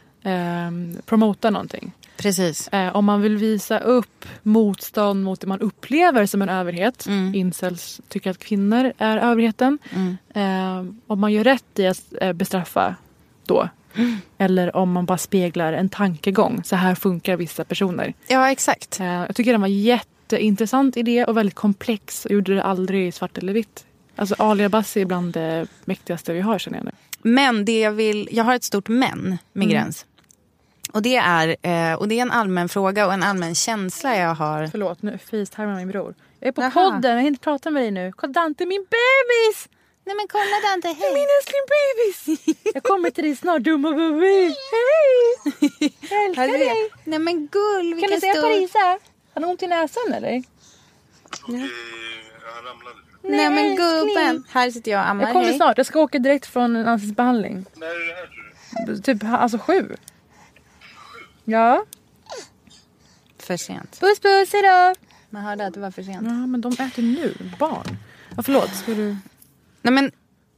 promota någonting. Precis. Om man vill visa upp motstånd mot det man upplever som en överhet. Incels tycker att kvinnor är överheten. Om man gör rätt i att bestraffa då. Eller om man bara speglar en tankegång. Så här funkar vissa personer. Ja, exakt. Jag tycker den var jätteintressant idé och väldigt komplex. Och gjorde det aldrig svart eller vitt. Alltså Ali Abbasi är bland det mäktigaste vi har, känner jag nu. Men det jag har ett stort men med Gräns. Och det är en allmän fråga och en allmän känsla jag har. Förlåt, nu facetimar min bror. Jag är på podden, jag hinner prata med dig nu. Kolla, Dante, min bebis! Nej men kolla Dante, hej! Min älskling bebis! Jag kommer till dig snart, dumma bebis! Hej! Jag älskar dig! Nej men gull, kan du säga Parisa? Han har ont i näsan eller? Han ramlade. Nej men gubben. Här sitter jag och ammar. Jag kommer snart, jag ska åka direkt från en ansiktsbehandling. När är det här tror du? Typ, alltså 7. Ja. För sent. Puss puss, hejdå! Man hörde att det var för sent. Ja, men de äter nu, barn. Ja, förlåt, ska du... Nej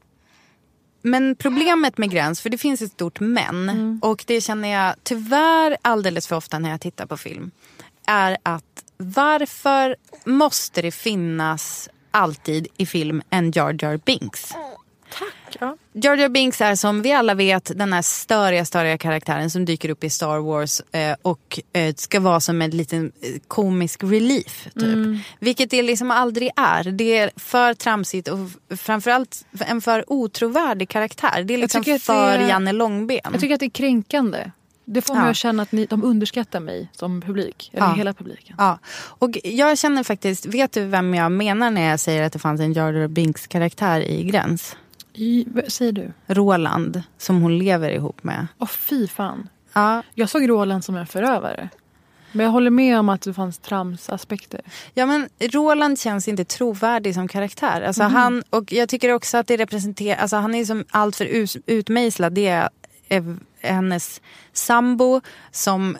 men problemet med Gräns, för det finns ett stort men. Och det känner jag tyvärr alldeles för ofta när jag tittar på film. Är att varför måste det finnas alltid i film en Jar Jar Binks? Tack, ja. Jar Jar Binks är som vi alla vet den här störiga karaktären som dyker upp i Star Wars och ska vara som en liten komisk relief typ. Vilket det liksom aldrig är. Det är för tramsigt och framförallt en för otrovärdig karaktär. Det är liksom för Janne Långben. Jag tycker att det är kränkande. Det får mig att känna att de underskattar mig som publik. Eller hela publiken. Ja, och jag känner faktiskt, vet du vem jag menar när jag säger att det fanns en Jar Jar Binks karaktär i Gräns? Vad säger du? Roland, som hon lever ihop med. Fy fan. Ja. Jag såg Roland som en förövare. Men jag håller med om att det fanns tramsaspekter. Ja, men Roland känns inte trovärdig som karaktär. Alltså han, och jag tycker också att det representerar, alltså han är som allt för utmejslad. Det är hennes sambo som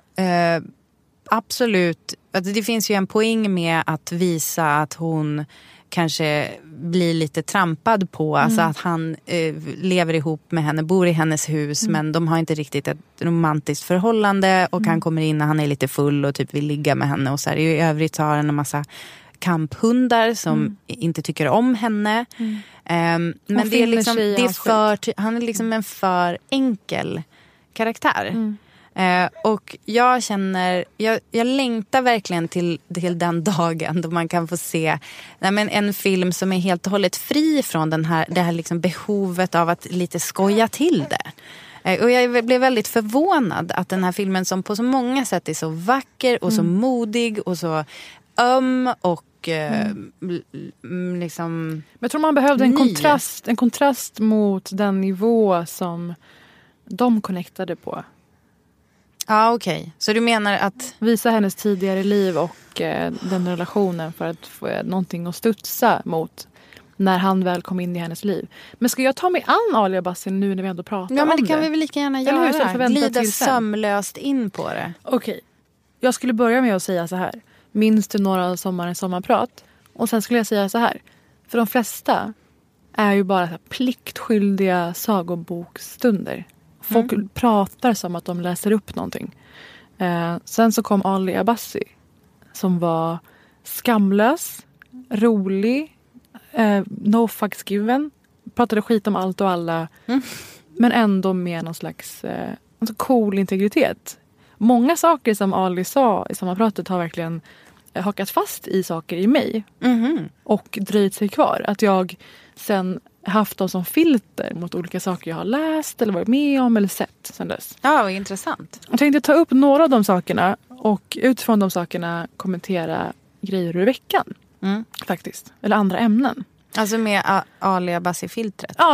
absolut, alltså det finns ju en poäng med att visa att hon kanske blir lite trampad på, alltså att han lever ihop med henne, bor i hennes hus, men de har inte riktigt ett romantiskt förhållande och han kommer in när han är lite full och typ vill ligga med henne och så här. I övrigt så har han en massa kamphundar som inte tycker om henne. Men det är liksom, han är liksom en för enkel karaktär. Och jag känner, jag längtar verkligen till den dagen då man kan få se en film som är helt och hållet fri från det här liksom behovet av att lite skoja till det. Och jag blev väldigt förvånad att den här filmen, som på så många sätt är så vacker och så modig och så och liksom. Men jag tror man behövde en kontrast mot den nivå som de connectade på. Ja, okej. Så du menar att visa hennes tidigare liv och den relationen för att få någonting att studsa mot när han väl kom in i hennes liv. Men ska jag ta mig an Ali Abbasi nu när vi ändå pratar om det? Ja, men det kan vi väl lika gärna göra. Glida sömlöst in på det. Okej. Jag skulle börja med att säga så här. Minns du några av sommarens sommarprat? Och sen skulle jag säga så här. För de flesta är ju bara så här pliktskyldiga sagobokstunder. Folk pratar som att de läser upp någonting. Sen så kom Ali Abbasi som var skamlös, rolig, no fucks given. Pratade skit om allt och alla. Men ändå med någon slags cool integritet. Många saker som Ali sa i sommarpratet har verkligen hakat fast i saker i mig. Och dröjt sig kvar. Att jag sen haft dem som filter mot olika saker jag har läst eller varit med om eller sett sen dess. Ja, vad intressant. Jag tänkte ta upp några av de sakerna och utifrån de sakerna kommentera grejer ur veckan. Faktiskt. Eller andra ämnen. Alltså med Ali Abbasi-filtret? Ja,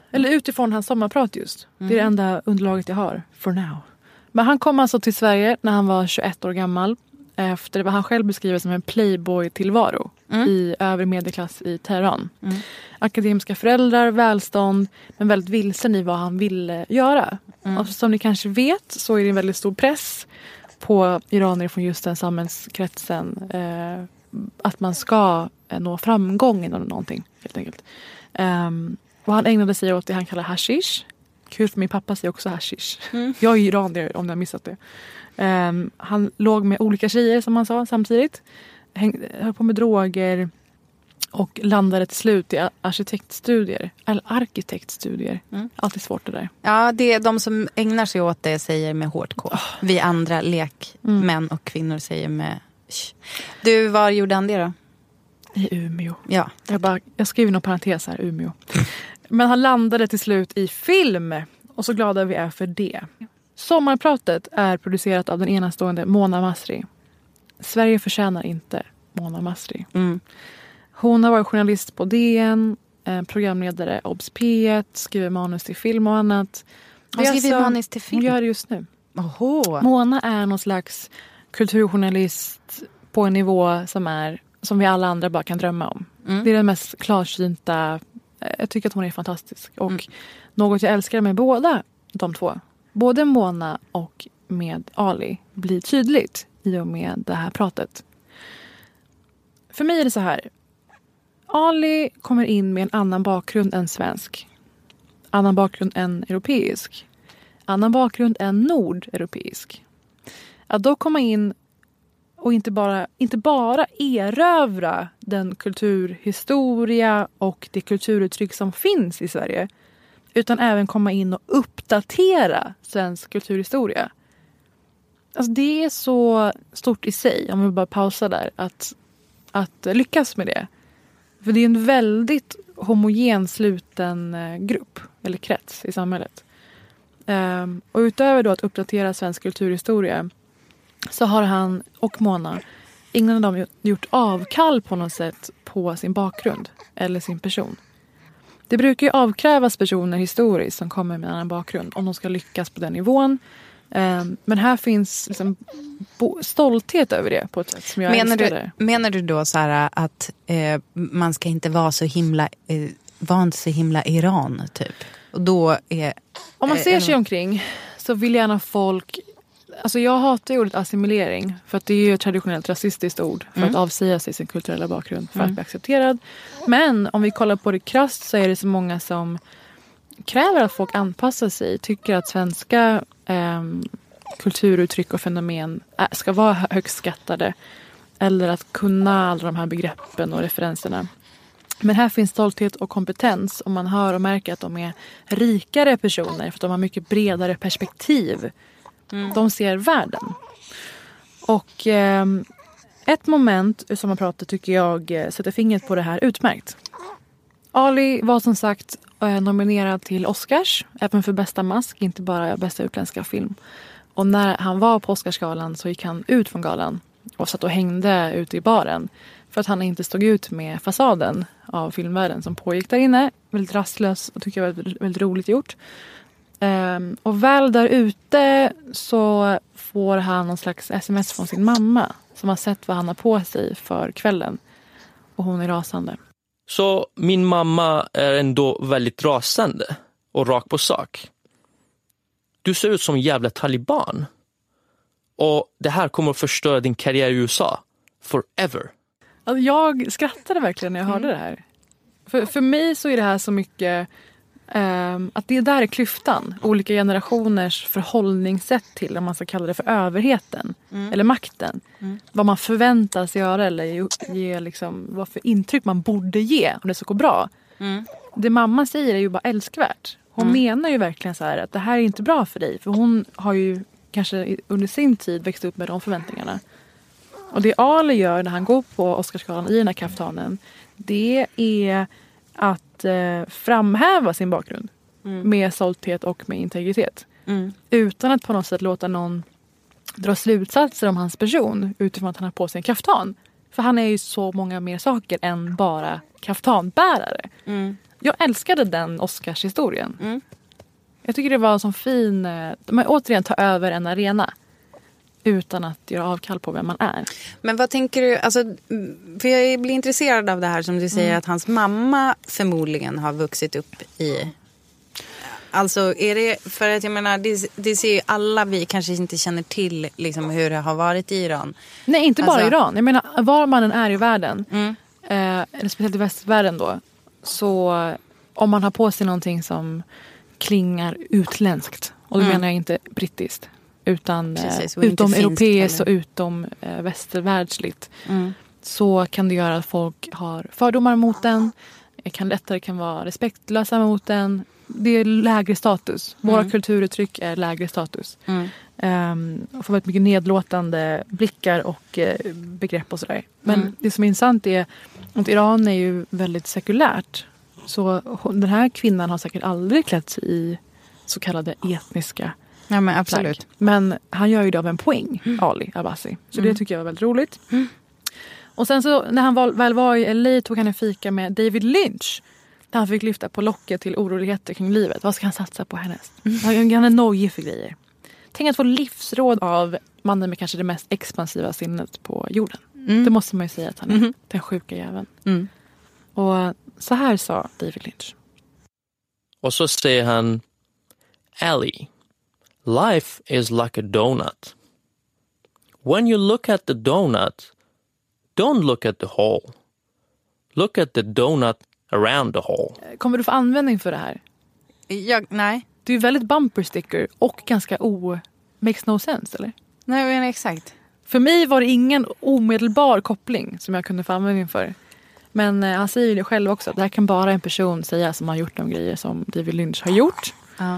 Eller utifrån hans sommarprat just. Det är det enda underlaget jag har, for now. Men han kom alltså till Sverige när han var 21 år gammal. Efter vad han själv beskriver som en playboy-tillvaro i övre medelklass i Teheran. Akademiska föräldrar, välstånd, men väldigt vilsen i vad han ville göra. Och som ni kanske vet så är det en väldigt stor press på iranier från just den samhällskretsen att man ska nå framgång inom någonting, helt enkelt. Och han ägnade sig åt det han kallar hashish. Kul för min pappa säger också hashish. Jag är iranier om ni har missat det. Han låg med olika tjejer som han sa samtidigt. Höll på med droger och landade till slut i arkitektstudier. Eller arkitektstudier. Alltid svårt det där. Ja, det är de som ägnar sig åt det säger med hårt K. Vi andra lekmän och kvinnor säger med Du, var gjorde han det då? I Umeå. Ja. Jag skriver någon parentes här, Umeå. Men han landade till slut i film. Och så glada vi är för det. Sommarpratet är producerat av den enastående Mona Masri. Sverige förtjänar inte Mona Masri. Hon har varit journalist på DN, programledare Obs P1, skriver manus till film och annat. Hon skriver manus till film? Hon gör det just nu. Oho. Mona är någon slags kulturjournalist på en nivå som vi alla andra bara kan drömma om. Det är den mest klarsynta. Jag tycker att hon är fantastisk. Och något jag älskar med båda de två. Både Mona och med Ali blir tydligt i och med det här pratet. För mig är det så här. Ali kommer in med en annan bakgrund än svensk. Annan bakgrund än europeisk. Annan bakgrund än nordeuropeisk. Att då komma in och inte bara erövra den kulturhistoria och det kulturuttryck som finns i Sverige, utan även komma in och uppdatera svensk kulturhistoria. Alltså det är så stort i sig, om vi bara pausar där, att lyckas med det. För det är en väldigt homogen sluten grupp eller krets i samhället. Och utöver då att uppdatera svensk kulturhistoria så har han och Mona, ingen av dem gjort avkall på något sätt på sin bakgrund eller sin person. Det brukar ju avkrävas personer historiskt som kommer med en annan bakgrund om de ska lyckas på den nivån. Men här finns liksom stolthet över det på ett sätt som jag älskar det. Menar du då så här att man ska inte vara så himla Iran typ? Och då är om man ser sig omkring så vill gärna folk. Alltså jag hatar ordet assimilering för att det är ju ett traditionellt rasistiskt ord för att avsäga sig sin kulturella bakgrund för att bli accepterad. Men om vi kollar på det krasst så är det så många som kräver att folk anpassar sig, tycker att svenska kulturuttryck och fenomen ska vara högst skattade eller att kunna alla de här begreppen och referenserna. Men här finns stolthet och kompetens och man hör och märker att de är rikare personer för att de har mycket bredare perspektiv. De ser världen. Och ett moment som man pratar tycker jag sätter fingret på det här utmärkt. Ali var som sagt nominerad till Oscars, även för bästa mask, inte bara bästa utländska film. Och när han var på Oscarsgalan så gick han ut från galan och satt och hängde ute i baren. För att han inte stod ut med fasaden av filmvärlden som pågick där inne. Väldigt rastlös och tycker jag var väldigt roligt gjort. Och väl där ute så får han någon slags sms från sin mamma som har sett vad han har på sig för kvällen. Och hon är rasande. Så min mamma är ändå väldigt rasande och rak på sak. Du ser ut som en jävla taliban. Och det här kommer att förstöra din karriär i USA. Forever. Alltså jag skrattade verkligen när jag hörde det här. För mig så är det här så mycket att det där är klyftan. Olika generationers förhållningssätt till, om man ska kalla det för överheten. Eller makten. Vad man förväntas göra eller ge liksom, vad för intryck man borde ge om det ska gå bra. Det mamma säger är ju bara älskvärt. Hon menar ju verkligen så här att det här är inte bra för dig. För hon har ju kanske under sin tid växt upp med de förväntningarna. Och det Ali gör när han går på Oscarsgalan i den här kaftanen, det är att framhäva sin bakgrund med stolthet och med integritet. Utan att på något sätt låta någon dra slutsatser om hans person utifrån att han har på sig en kaftan. För han är ju så många mer saker än bara kaftanbärare. Jag älskade den Oscarshistorien. Jag tycker det var som fin... De har återigen ta över en arena utan att göra avkall på vem man är. Men vad tänker du... Alltså, för jag blir intresserad av det här som du säger att hans mamma förmodligen har vuxit upp i... Alltså är det... För att jag menar, det ser ju alla vi kanske inte känner till liksom, hur det har varit i Iran. Nej, inte bara Iran. Jag menar, var man än är i världen, eller speciellt i västvärlden då, så om man har på sig någonting som klingar utländskt, och då menar jag inte brittiskt, utan utom europeiskt och utom västervärldsligt, så kan det göra att folk har fördomar mot den, kan vara respektlösa mot den. Det är lägre status. Våra kulturuttryck är lägre status. Och får väldigt mycket nedlåtande blickar och begrepp och sådär. Men det som är intressant är att Iran är ju väldigt sekulärt. Så den här kvinnan har säkert aldrig klätt sig i så kallade etniska men absolut. plagg. Men han gör ju det av en poäng, Ali Abbasi. Så det tycker jag var väldigt roligt. Och sen så när han väl var i LA tog han en fika med David Lynch. Där han fick lyfta på locket till oroligheter kring livet. Vad ska han satsa på härnäst? Han är nojig för grejer. Tänk att få livsråd av mannen med kanske det mest expansiva sinnet på jorden. Det måste man ju säga att han är. Den sjuka jäveln. Och så här sa David Lynch. Och så säger han: Ali, life is like a donut. When you look at the donut, don't look at the hole. Look at the donut around the hole. Kommer du få användning för det här? Nej. Det är ju väldigt bumper sticker och ganska makes no sense, eller? Nej, men exakt. För mig var det ingen omedelbar koppling som jag kunde få användning för. Men han säger det själv också. Det här kan bara en person säga som har gjort de grejer som David Lynch har gjort.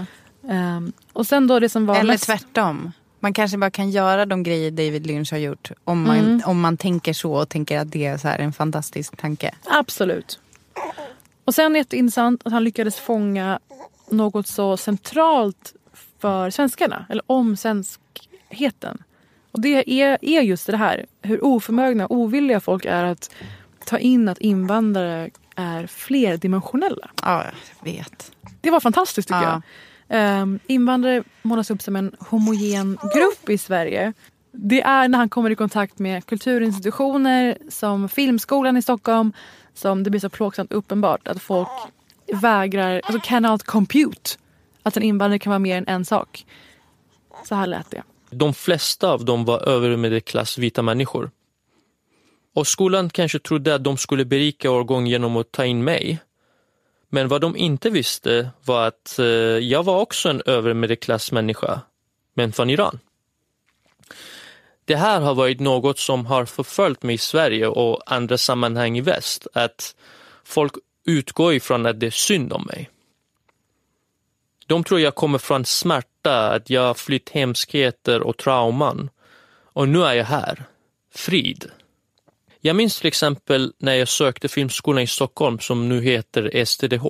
Och sen då det som var eller tvärtom. Man kanske bara kan göra de grejer David Lynch har gjort. Om man tänker så och tänker att det är så här en fantastisk tanke. Absolut. Och sen är det intressant att han lyckades fånga något så centralt för svenskarna. Eller om svenskheten. Och det är just det här. Hur oförmögna och ovilliga folk är att ta in att invandrare är flerdimensionella. Ja, jag vet. Det var fantastiskt tycker jag. Invandrare målas upp som en homogen grupp i Sverige. Det är när han kommer i kontakt med kulturinstitutioner som Filmskolan i Stockholm som det blir så plågsamt uppenbart att folk vägrar, alltså cannot compute att en invandrare kan vara mer än en sak. Så här lät det. De flesta av dem var övermedelklass vita människor. Och skolan kanske trodde att de skulle berika årgång genom att ta in mig. Men vad de inte visste var att jag var också en övermedelklassmänniska, men från Iran. Det här har varit något som har förföljt mig i Sverige och andra sammanhang i väst. Att folk utgår ifrån att det är synd om mig. De tror jag kommer från smärta, att jag har flytt hemskheter och trauman. Och nu är jag här. Frid. Jag minns till exempel när jag sökte Filmskolan i Stockholm som nu heter STDH.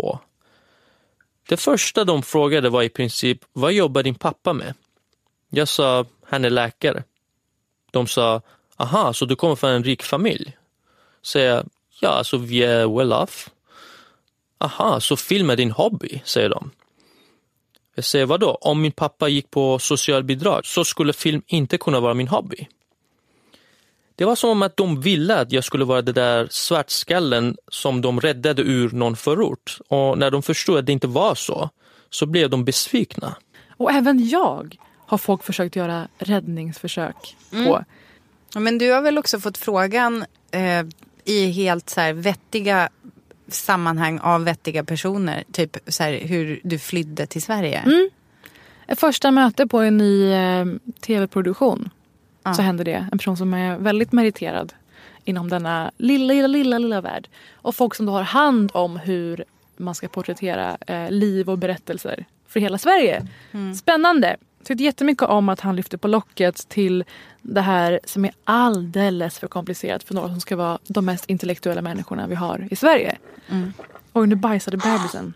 Det första de frågade var i princip: vad jobbar din pappa med? Jag sa: han är läkare. De sa: aha, så du kommer från en rik familj? Säger jag: ja, alltså vi är well off. Aha, så film är din hobby, säger de. Jag säger: vadå? Om min pappa gick på socialbidrag så skulle film inte kunna vara min hobby. Det var som att de ville att jag skulle vara det där svartskallen som de räddade ur någon förort. Och när de förstod att det inte var så blev de besvikna. Och även jag har folk försökt göra räddningsförsök på. Men du har väl också fått frågan i helt så här vettiga sammanhang av vettiga personer. Typ så här, hur du flydde till Sverige. Ett första möte på en ny tv-produktion. Så händer det. En person som är väldigt meriterad inom denna lilla värld. Och folk som då har hand om hur man ska porträttera liv och berättelser för hela Sverige. Spännande. Jag tyckte jättemycket om att han lyfte på locket till det här som är alldeles för komplicerat för några som ska vara de mest intellektuella människorna vi har i Sverige. Och nu bajsade bebisen.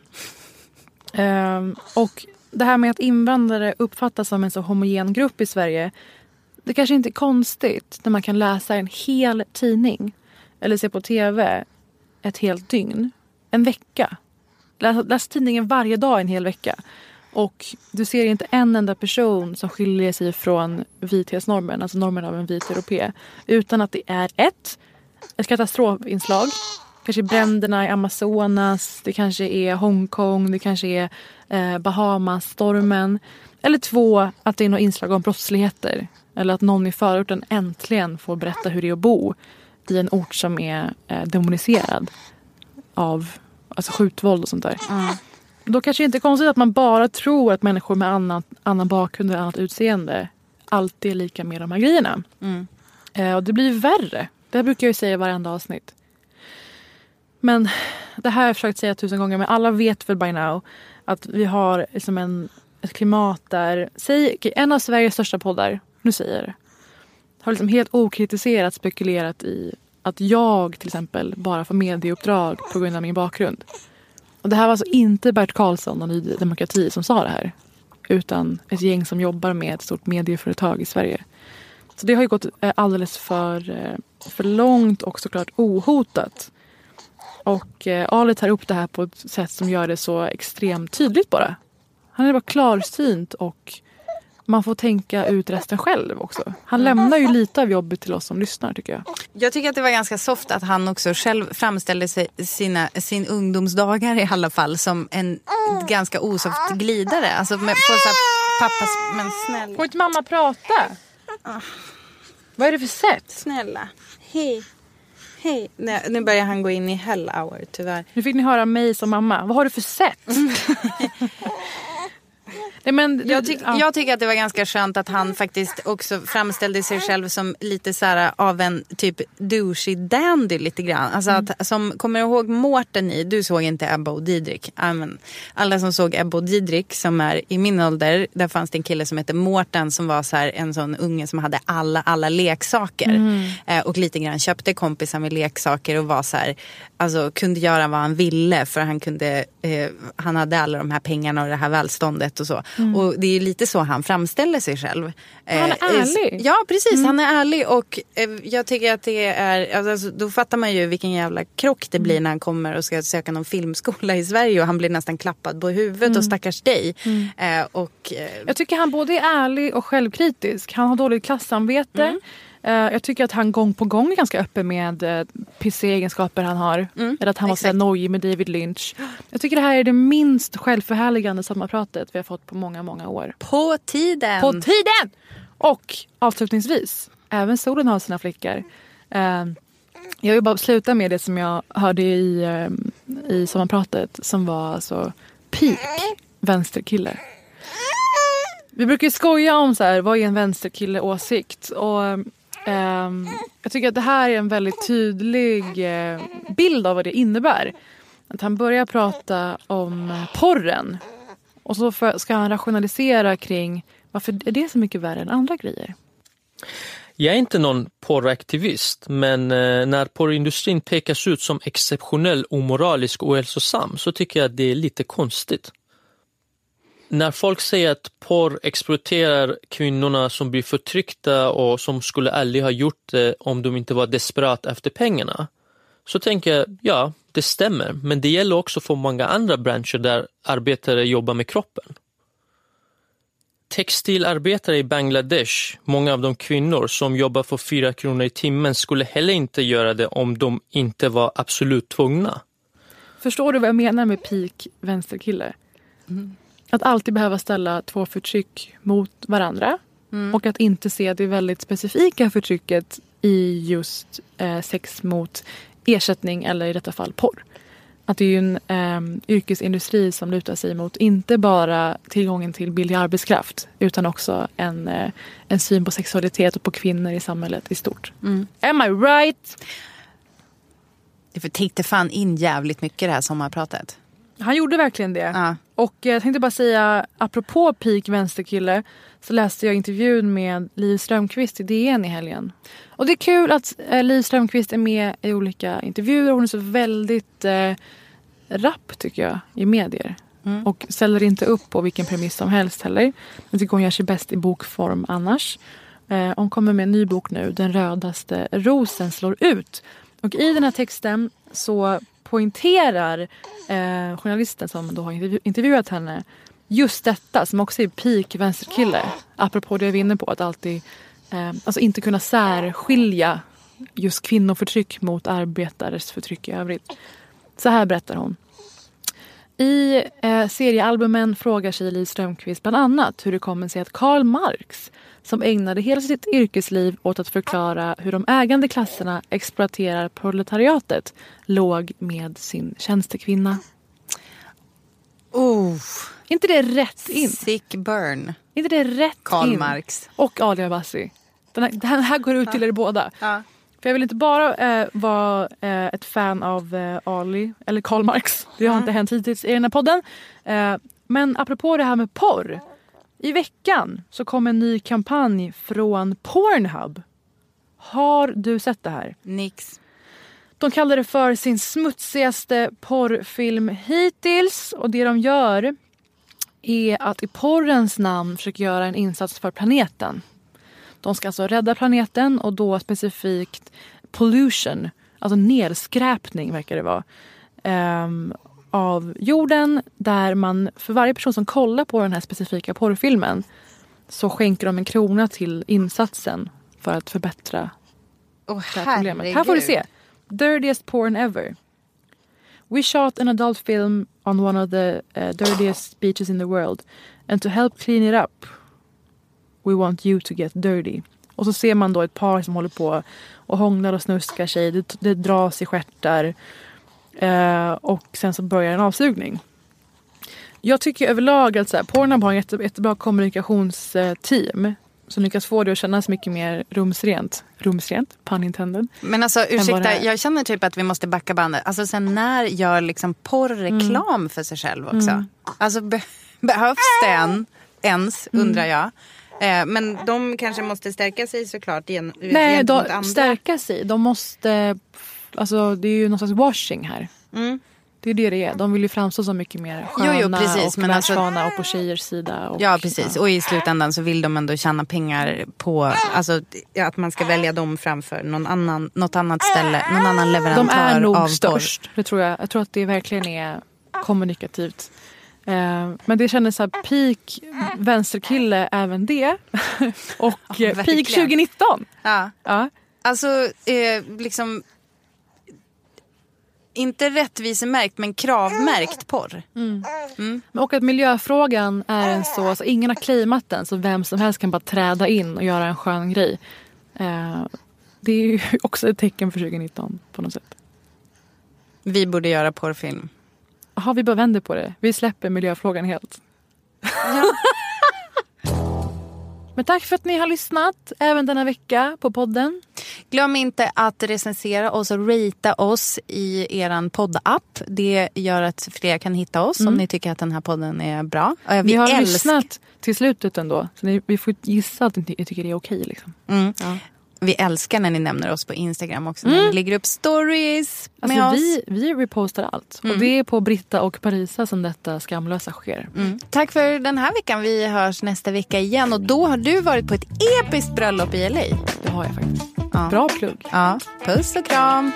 Och det här med att invandrare uppfattas som en så homogen grupp i Sverige, det kanske inte är konstigt när man kan läsa en hel tidning eller se på tv ett helt dygn, en vecka, läs tidningen varje dag en hel vecka. Och du ser inte en enda person som skiljer sig från vithetsnormen, alltså normen av en vit europé, utan att det är ett katastrofinslag. Kanske bränderna i Amazonas, det kanske är Hongkong, det kanske är Bahamas-stormen. Eller 2, att det är något inslag om brottsligheter. Eller att någon i förorten äntligen får berätta hur det är att bo i en ort som är demoniserad av skjutvåld och sånt där. Då kanske det inte är konstigt att man bara tror att människor med annan bakgrund och annat utseende alltid är lika med de här grejerna. Och det blir värre. Det brukar jag ju säga i varenda avsnitt. Men det här har jag försökt säga 1000 gånger, men alla vet väl by now att vi har liksom ett klimat där, en av Sveriges största poddar, nu säger jag det, har liksom helt okritiserat spekulerat i att jag till exempel bara får medieuppdrag på grund av min bakgrund. Och det här var alltså inte Bert Karlsson och Ny Demokrati som sa det här, utan ett gäng som jobbar med ett stort medieföretag i Sverige. Så det har ju gått alldeles för långt och såklart ohotat. Och Ali tar upp det här på ett sätt som gör det så extremt tydligt bara. Han är bara klarsynt och man får tänka ut resten själv också. Han lämnar ju lite av jobbet till oss som lyssnar, tycker jag. Jag tycker att det var ganska soft att han också själv framställde sin ungdomsdagar i alla fall som en ganska osoft glidare. Alltså på så här, pappas, men snälla. Får inte mamma prata? Vad är det för sätt? Snälla, hej. Hej, nu börjar han gå in i hell hour, tyvärr. Nu fick ni höra mig som mamma. Vad har du för sätt? Nej, men, jag tycker att det var ganska skönt att han faktiskt också framställde sig själv som lite så här av en typ douchey dandy lite grann. Alltså att, som kommer ihåg Mårten du såg inte Ebba och Didrik. Alla som såg Ebba och Didrik som är i min ålder, där fanns det en kille som hette Mårten som var så här en sån unge som hade alla leksaker. Och lite grann köpte kompisar med leksaker och var så här, alltså kunde göra vad han ville för han hade alla de här pengarna och det här välståndet och så. Och det är lite så han framställer sig själv. Han är ärlig. Ja, precis. Han är ärlig och jag tycker att det är, alltså, då fattar man ju vilken jävla krock det blir när han kommer och ska söka någon filmskola i Sverige och han blir nästan klappad på huvudet och stackars dig. Jag tycker han både är ärlig och självkritisk. Han har dåligt klassamvete. Jag tycker att han gång på gång är ganska öppen med PC-egenskaper han har. Eller att han var så nojig med David Lynch. Jag tycker det här är det minst självförhärligande sommarpratet vi har fått på många, många år. På tiden! På tiden! Och avslutningsvis, även solen har sina flickar. Jag vill bara sluta med det som jag hörde i sommarpratet som var alltså peak vänsterkille. Vi brukar skoja om så här, vad är en vänsterkille-åsikt? Och jag tycker att det här är en väldigt tydlig bild av vad det innebär. Att han börjar prata om porren. Och så ska han rationalisera kring varför är det så mycket värre än andra grejer. Jag är inte någon porraktivist, men när porrindustrin pekas ut som exceptionell, omoralisk och ohälsosam så tycker jag att det är lite konstigt. När folk säger att porr exploaterar kvinnorna som blir förtryckta och som skulle aldrig ha gjort det om de inte var desperat efter pengarna, så tänker jag, ja, det stämmer. Men det gäller också för många andra branscher där arbetare jobbar med kroppen. Textilarbetare i Bangladesh, många av de kvinnor som jobbar för 4 kronor i timmen, skulle heller inte göra det om de inte var absolut tvungna. Förstår du vad jag menar med peak vänsterkille? Att alltid behöva ställa 2 förtryck mot varandra. Och att inte se det väldigt specifika förtrycket i just sex mot ersättning eller i detta fall porr. Att det är ju en yrkesindustri som lutar sig mot inte bara tillgången till billig arbetskraft utan också en syn på sexualitet och på kvinnor i samhället i stort. Am I right? Det tänkte fan in jävligt mycket det här sommarpratet. Han gjorde verkligen det. Ja. Och jag tänkte bara säga, apropå peak vänsterkille, så läste jag intervjun med Liv Strömquist i DN i helgen. Och det är kul att Liv Strömquist är med i olika intervjuer. Hon är så väldigt rapp tycker jag i medier. Och ställer inte upp på vilken premiss som helst heller. Jag tycker hon gör sig bäst i bokform annars. Hon kommer med en ny bok nu, Den rödaste rosen slår ut. Och i den här texten så poängterar journalisten som då har intervjuat henne just detta som också är peak vänsterkille. Apropå det jag var inne på, att alltid alltså inte kunna särskilja just kvinnoförtryck mot arbetares förtryck i övrigt. Så här berättar hon. I seriealbumen frågar sig Liv Strömquist bland annat hur det kommer sig att Karl Marx, som ägnade hela sitt yrkesliv åt att förklara hur de ägande klasserna exploaterar proletariatet, låg med sin tjänstekvinna. Inte det rätt in? Sick burn. Inte det rätt Karl in? Marx. Och Ali Abbasi. Den här går ut till er båda. Ja. För jag vill inte bara vara ett fan av Ali eller Karl Marx. Det har inte hänt hittills i den här podden. Men apropå det här med porr. I veckan så kom en ny kampanj från Pornhub. Har du sett det här? Nix. De kallar det för sin smutsigaste porrfilm hittills. Och det de gör är att i porrens namn försöka göra en insats för planeten. De ska alltså rädda planeten och då specifikt pollution, alltså nedskräpning verkar det vara, av jorden, där man för varje person som kollar på den här specifika porrfilmen så skänker de 1 krona till insatsen för att förbättra det här problemet. Här får du se. Dirtiest porn ever. We shot an adult film on one of the dirtiest beaches in the world. And to help clean it up, we want you to get dirty. Och så ser man då ett par som håller på och hånglar och snuskar sig. Det dras i stjärtar. Och sen så börjar en avsugning. Jag tycker överlag att Pornhub har ett jättebra kommunikationsteam som lyckas få det att kännas mycket mer rumsrent, pun intended. Men alltså ursäkta, jag känner typ att vi måste backa bandet. Alltså sen när gör liksom porrreklam för sig själv också? Alltså behövs den ens, undrar jag. Men de kanske måste stärka sig såklart igen. Nej, stärka sig. De måste, alltså det är ju någon slags washing här. Det är det är. De vill ju framstå som mycket mer sköna precis, och världsvana och på tjejers sida. Och, ja, precis. Och i slutändan så vill de ändå tjäna pengar på alltså, att man ska välja dem framför något annat ställe, någon annan leverantör av porr. De är nog störst, det tror jag. Jag tror att det verkligen är kommunikativt. Men det kändes så här peak vänsterkille även det. Och peak 2019. Ja. Alltså liksom inte rättvisemärkt men kravmärkt porr. Och att miljöfrågan är en så, alltså ingen har claimat den, så vem som helst kan bara träda in och göra en skön grej. Det är ju också ett tecken för 2019 på något sätt. Vi borde göra porrfilm. Jaha, vi bara vänder på det. Vi släpper miljöfrågan helt. Ja. Men tack för att ni har lyssnat även denna vecka på podden. Glöm inte att recensera oss och ratea oss i eran poddapp. Det gör att fler kan hitta oss om ni tycker att den här podden är bra. Vi har lyssnat till slutet ändå. Så vi får gissa att ni tycker det är okej. Liksom. Ja. Vi älskar när ni nämner oss på Instagram också. När ni lägger upp stories med alltså, oss. Vi repostar allt. Och det är på Britta och Parisa som detta skamlösa sker. Tack för den här veckan. Vi hörs nästa vecka igen. Och då har du varit på ett episkt bröllop i LA. Det har jag faktiskt. Ja. Bra plugg. Ja. Puss och kram.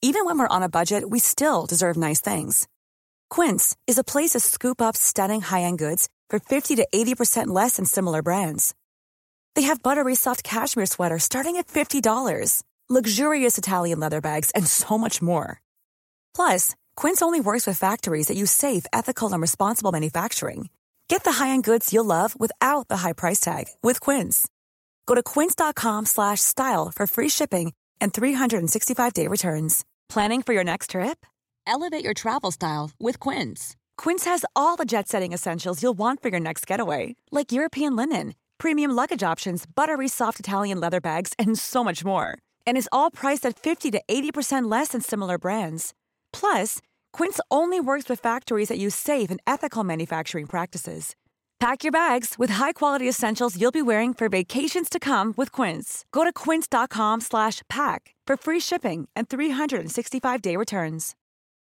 Even when we're on a budget, we still deserve nice things. Quince is a place to scoop up stunning high-end goods for 50 to 80% less than similar brands. They have buttery soft cashmere sweaters starting at $50, luxurious Italian leather bags, and so much more. Plus, Quince only works with factories that use safe, ethical, and responsible manufacturing. Get the high-end goods you'll love without the high price tag with Quince. Go to quince.com/style for free shipping and 365-day returns. Planning for your next trip? Elevate your travel style with Quince. Quince has all the jet-setting essentials you'll want for your next getaway, like European linen, premium luggage options, buttery soft Italian leather bags, and so much more. And is all priced at 50 to 80% less than similar brands. Plus, Quince only works with factories that use safe and ethical manufacturing practices. Pack your bags with high-quality essentials you'll be wearing for vacations to come with Quince. Go to quince.com/pack for free shipping and 365-day returns.